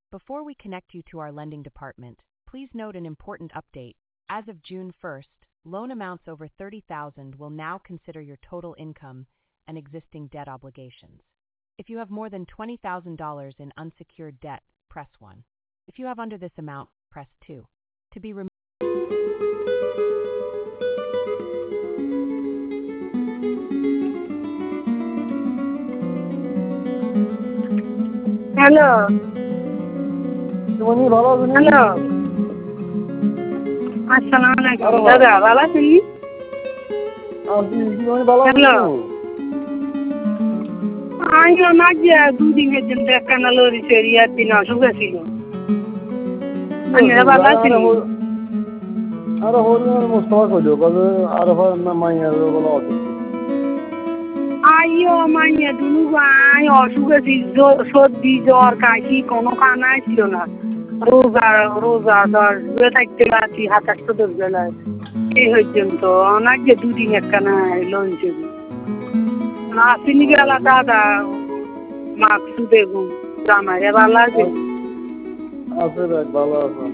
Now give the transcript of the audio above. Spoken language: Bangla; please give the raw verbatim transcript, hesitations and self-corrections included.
Before we connect you to our lending department, please note an important update. As of June first, loan amounts over thirty thousand dollars will now consider your total income and existing debt obligations. If you have more than twenty thousand dollars in unsecured debt, press one. If you have under this amount, press two. To be removed. Hello তুমি ভালো আছো? হ্যালো আসসালামু আলাইকুম দাদা, ভালো আছেন? তুমি ভালো হ্যালো আছো? আমি আমার যে দুদিনের জন্য একখানা লরি সেরিয়ার দিন অসুখ ছিল। আপনারা ভালো আছেন? আরে হরিয়ার মোস্তফা কইলো কবে আর হয় না মাইয়ার বলা অসুখ। আইও মাইয়া দুনু ভাই অসুখ ছিল, সর্দি জ্বর কাশি কোনো কানাই ছিল না। রোজা রোজা দশ বেলা থাকতে আছি সাতাশ তো দশ বেলায় এই পর্যন্ত অনেক যে দুদিন একখানা লঞ্চ আসেনি গেলা দাদা মাকসু দেখুন জামাই ভালো আছে? আছে ভালো আছে।